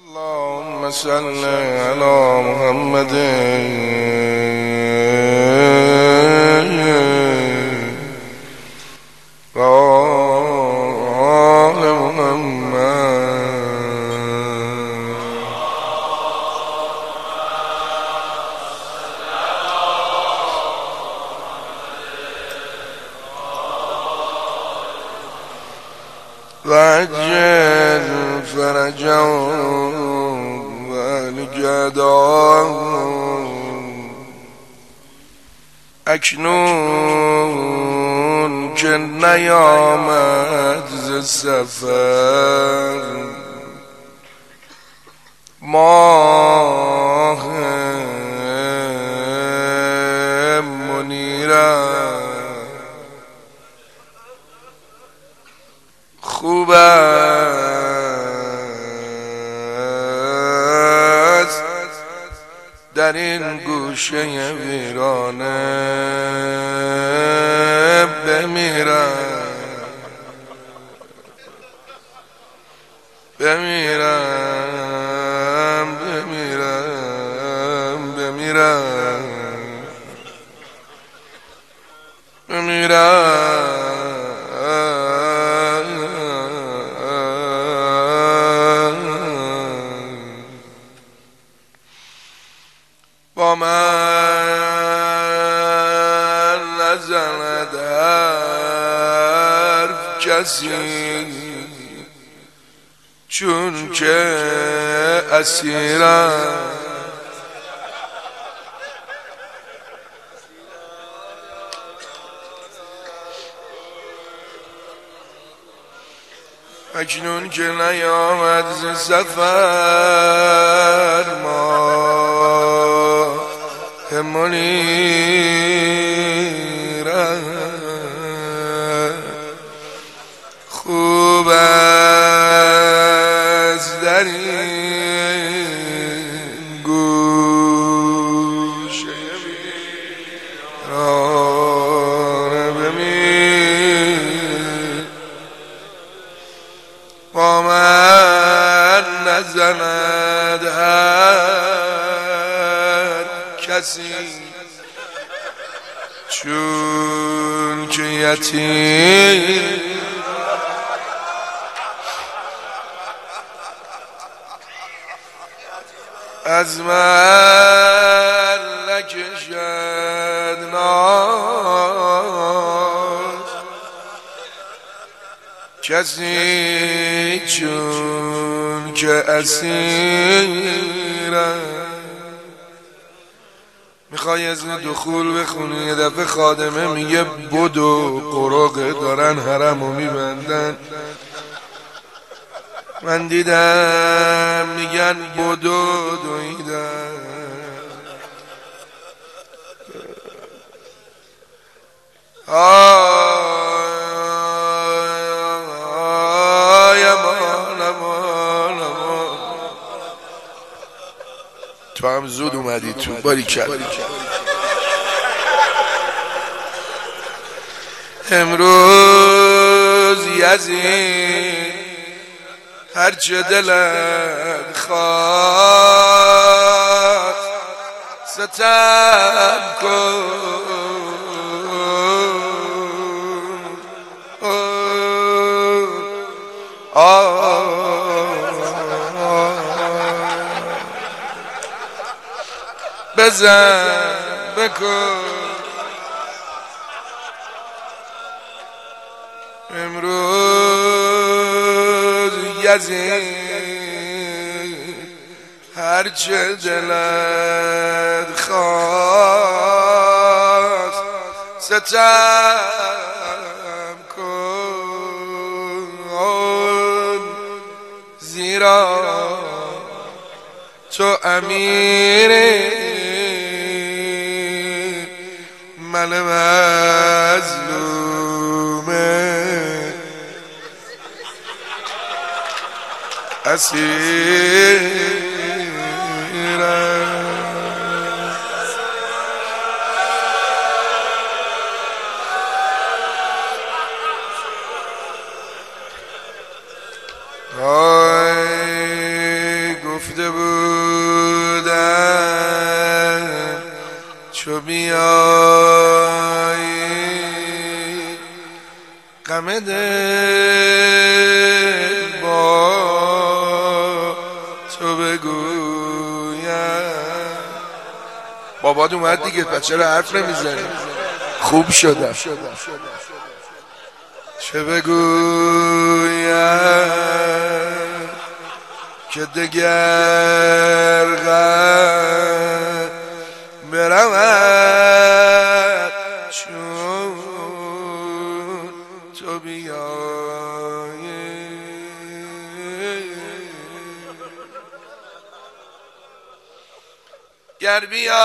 اللهم صل على محمد و آل محمد. وعجل فرجهم ولگداهم اکنون که نیامد ز سفر ماه منیرم خوب است در این گوشه ویرانه بمیرم بمیرم بمیرم بمیرم بمیرم با من نزند حرف کسی چون که اسیرم اکنون که نیامد ز سفر ماه منیرم خوب است در این گوشه ویرانه بمیر با من نزند هر کسی چون که یتیم از من نکشد ناز کسی چون که اسیرم. میخوای اذن دخول بخونی یه دفعه خادمه میگه بدو قرقه دارن حرمو میبندن من دیدم میگن بدو دویدن تو هم زود اومدی تو باریکلا. امروز یزید هرچه دلت خواست ستم کن بزن بکن امروز یزید هرچه دلت خواست ستم کن زیرا تو امیری من مظلومه اسیرم. گفته بودم چو بیایی غم دل با تو بگویم. بابات اومد دیگه، پس چرا حرف نمیزنی؟ خوب شدم. چه بگویم که دگر غم برود چون تو بیایی. گر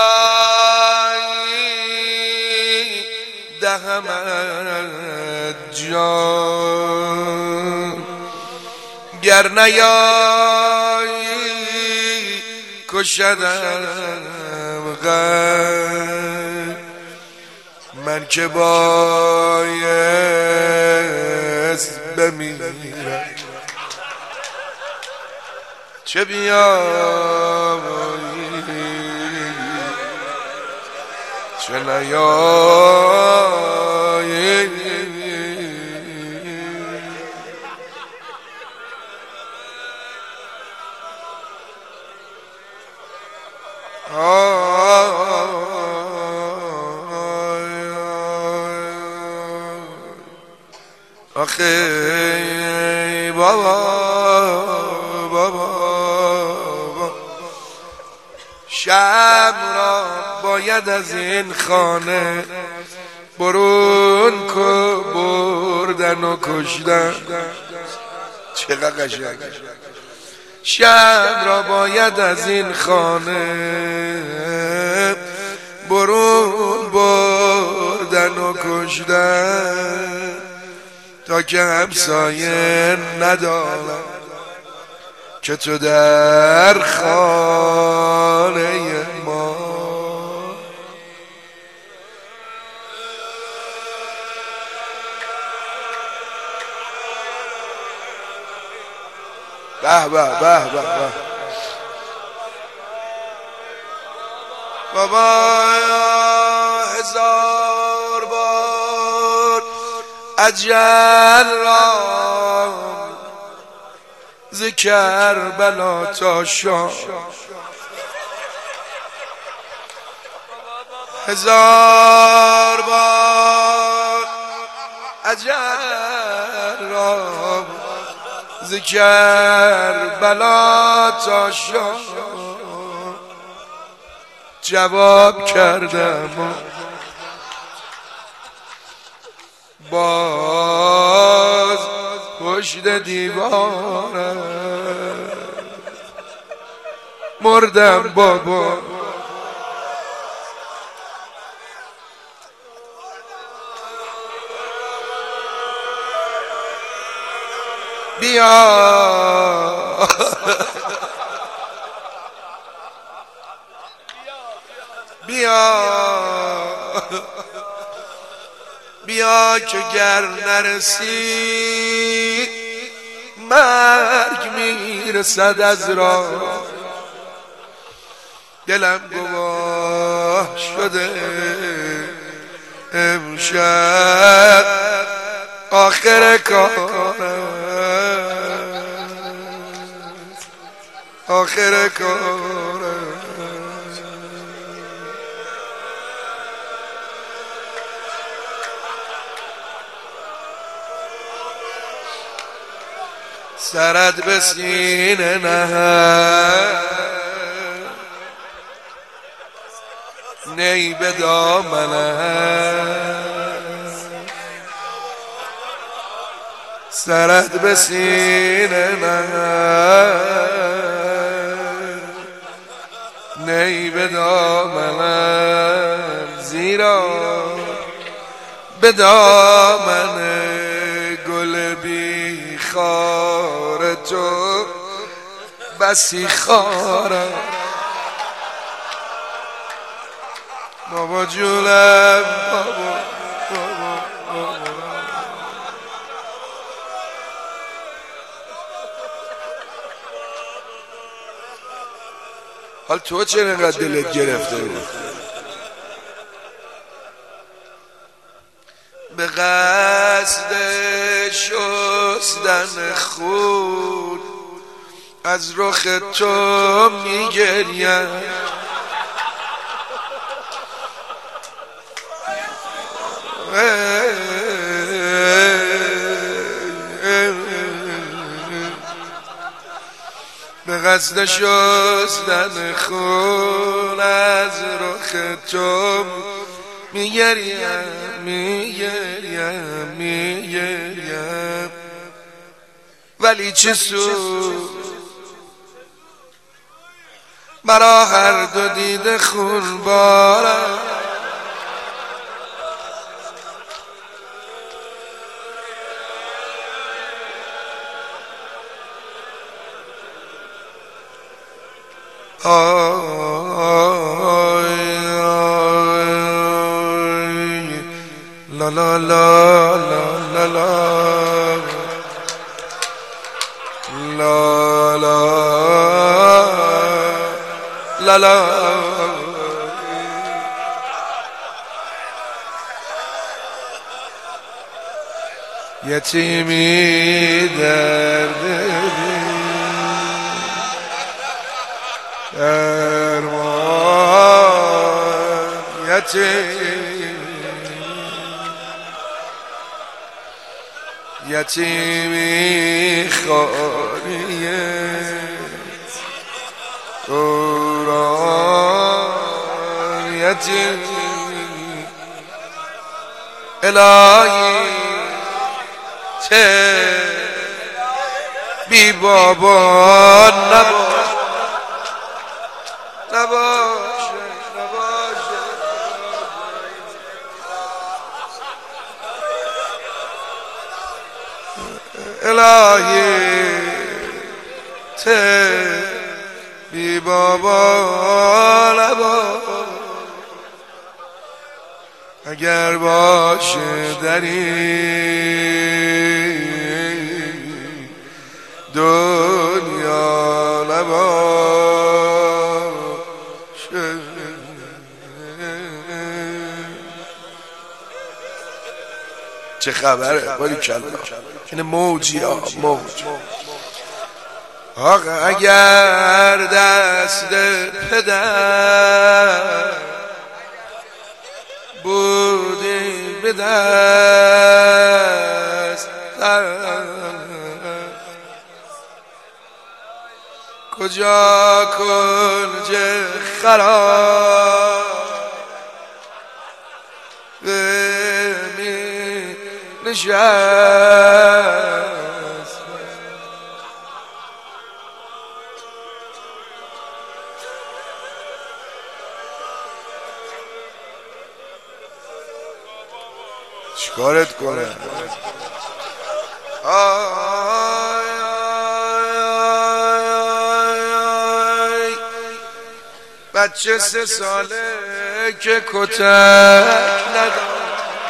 بیایی دهمت جان، گر نیایی کشدم غم. من که بایست بمیرم چه بیایی چه نیایی. آخه بابا شب را باید از این خانه برون کو بردن و کشتن. چقدر قشنگ. شب را باید از این خانه برون بردن و کشتن، تا که همسایه ندارم که تو در خانه ما. به به به به به بابا، هزار بار اجل را ز کربلا تا شام، هزار بار اجل را ز کربلا تا شام جواب کردم باز پشت دیوارم مردم بابا. بیا بیا بیا که گر نرسی مرگ میرسد از راه. دلم گواه شده امشب آخر کارم، آخر کارم. سرت به سینه نهد نی به دامنت، سرت به سینه نهد نی به دامنت، زیرا به دامن گل بی خار تو بسی خارم. بابا جونم بابا حال تو چرا اینقدر دلت گرفته بود؟ به قصد شستن خون از رخ تو میگریم، به قصد شستن خون از رخ تو میگریم میگریم میگریم، ولی چه سود مرا هر دو دیده خون بارم. لا لا لا لا لا لا لا لا لا یتیمی در درمان یتیمی خالیه دوران یتیمی الهی چه بی بابا نباشه نباشه نباشه الهی ته بی بابا نباشه، اگر باشه در این دنیا نباشه. چه خبره؟ باریکلا اینه موجی ها موج. آقا اگر دست پدر بودی به دست کجا کنج خراب می نشست، چیکارت کنه؟ بچه 3 ساله که کتک نداره،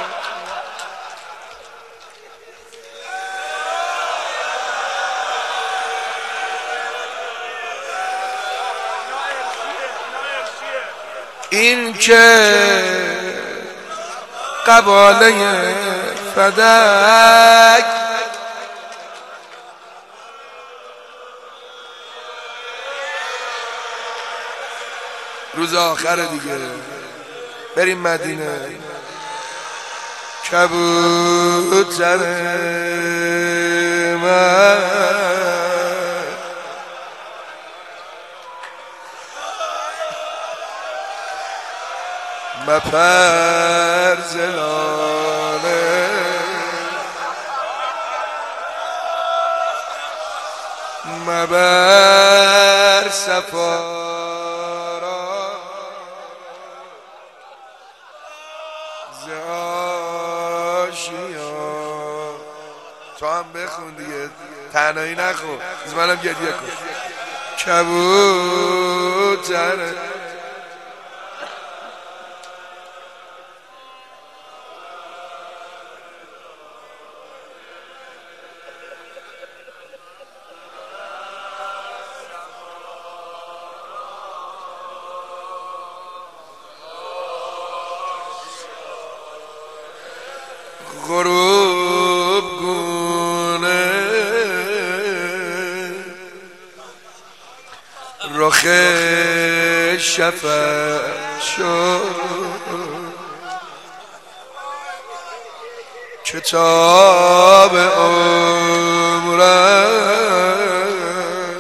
این که قباله فدک روز آخر دیگه بریم مدینه، کبوتر من مپر زلانه مبر سفارا ز آشیان. تو هم بخون دیگه، تنهایی نخون، از منم گریه کن. کبوتر غروب گونه رخ شفق شد کتاب عمرم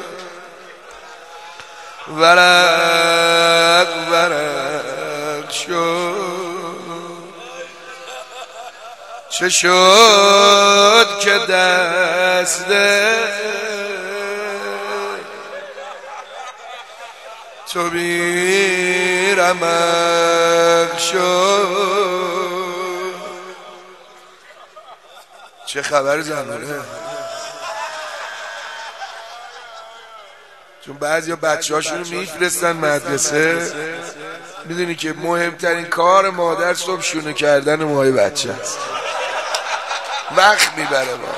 ورق ورق شد چه شد که دست تو بی رمق شد چه خبر زنونه؟ چون بعضی بچه هاشون رو میفرستن مدرسه، میدونی که مهمترین کار مادر صبح شونه کردن موهای بچه است، وقت میبره ما.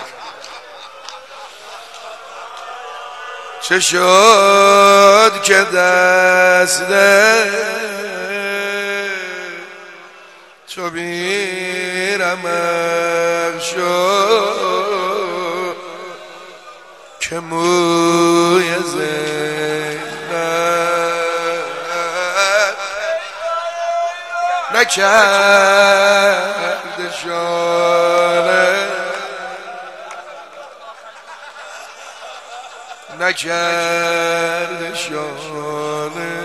چه شد که دست تو بی رمق شد که موی زینب نکرد شانه نکرد شانه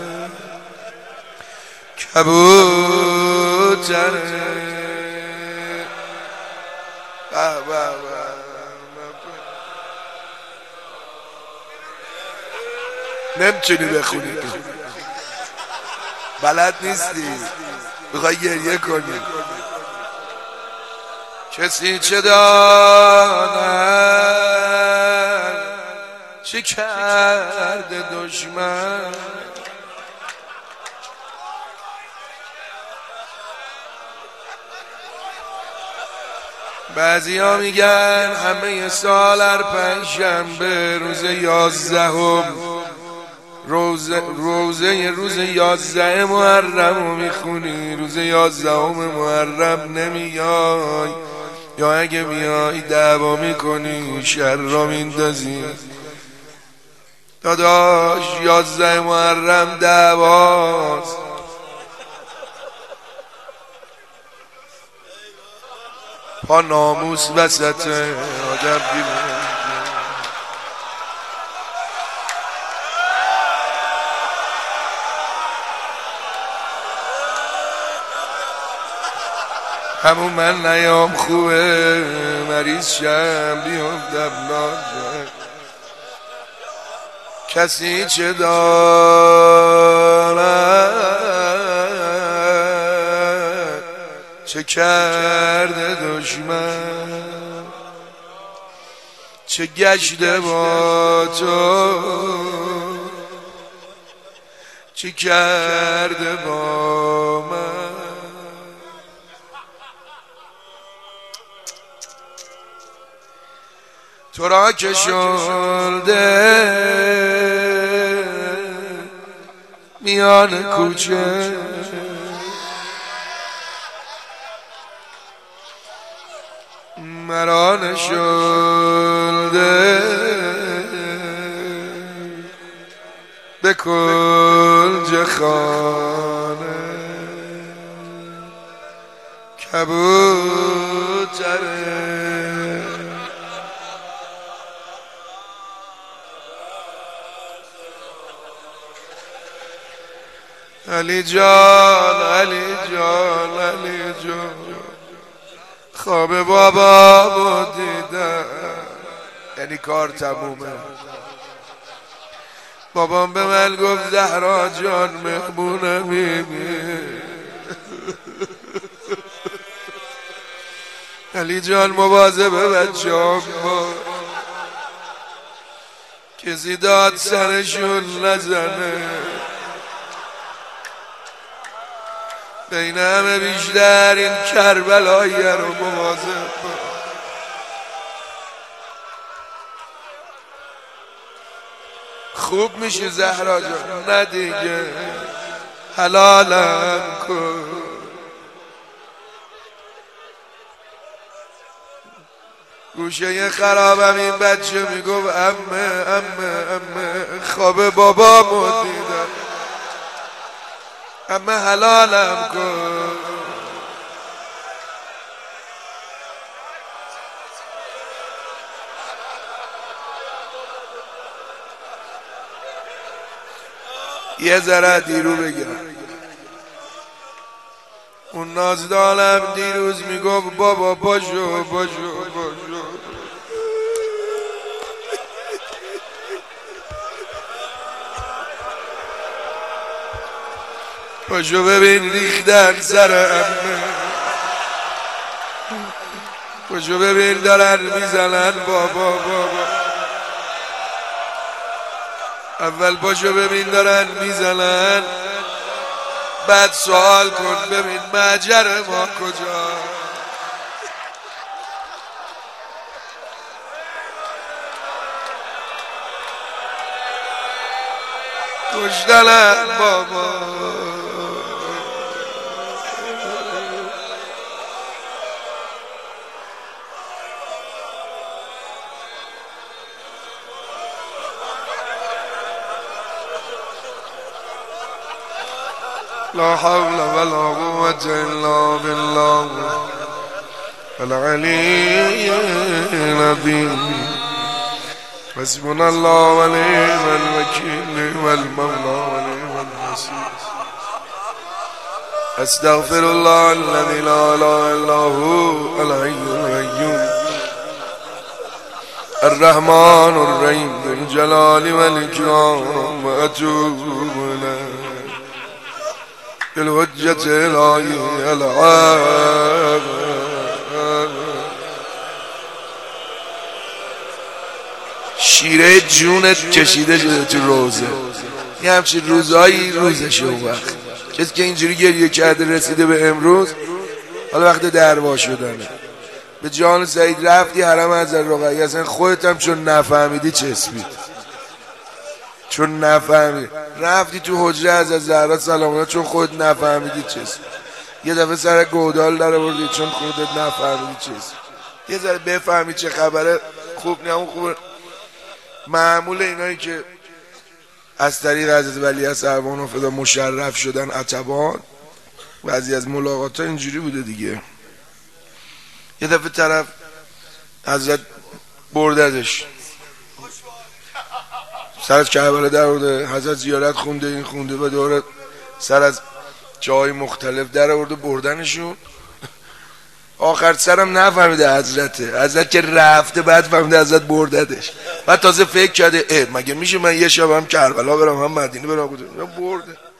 کبوتره نمیتونی بخونی، بلد نیستی، میخوای گریه کنی. کسی چه داند چه کرده دشمن بعضی ها میگن همه سال هر پنجشنبه روز 11 روز 11 محرم رو میخونی، روز 11 محرم نمیای، یا اگه میای دعوا میکنی، شر را میندازی. داداش 11 محرم دعواست، پا ناموس وسط آدم بیرون. همون من نیام خوبه مریض شم بیام دبنان جم. کسی چه دارد چه کرده دشمن چه گشته با تو چه کرده با من. تو را که شلده میان کوچه مرا نشلده به کنج خانه کبوتره علی جان علی جان علی جان خواب بابا دیدم، یعنی کار تمومه. بابام به من گفت زهرا جان مهمونمی. علی جان مواظب بچه‌ام باش، کسی داد سرشون نزنه. بین همه بیشتر این کربلایی رو مواظب باش. خوب میشه زهرا جان، نه دیگه حلالم کن. گوشه خرابم این بچه میگفت امه خواب بابامو دیدم، امه حلالم کن. یه ذره دیرو بگم. اون نازدانم دیروز میگفت بابا باشو ببین ریختن سر امه، باشو ببین دارن میزنن بابا اول باشو ببین دارن میزنن، بعد سوال کن ببین مهجر ما کجا. کشتنم بابا. لا حول ولا قوة إلا بالله العلي العظيم. حسبنا الله ونعم الوكيل والمولى ونعم النصير. أستغفر الله الذي لا إله إلا هو الحي القيوم الرحمن الرحيم ذو الجلال والإكرام وأتوب إليه الحجة الإلهية العامة. شیره جونت کشیده شده تو روزه، یه همچین روزایی روزشه. اون وقت کسی که اینجوری گریه کرده رسیده به امروز، حالا وقت دروا شدنه. به جان سعید رفتی حرم حضرت رقیه، اصلا خودت هم چون نفهمیدی چسبید، چون نفهمیدی رفتی تو حجره حضرت زهرا سلام الله، چون خودت نفهمیدی چسبید. یه دفعه سر گودال در آوردی چون خودت نفهمیدی چسبید. یه ذره بفهمی چه خبره خوب نه خوبه. معمول اینایی که از طریق حضرت ولیعصر اعوان و فدا مشرف شدن عتبان، بعضی از ملاقات ها اینجوری بوده دیگه. یه دفعه طرف حضرت برددش سر از کربلا در آورده، حضرت زیارت خونده این خونده و دوره سر از جای مختلف در آورده بردنشون. آخر سرم نفهمیده حضرت که رفته، بعد فهمیده حضرت برددش. بعد تازه فکر کرده مگه میشه من یه شب هم کربلا برم هم مدینه برم، برده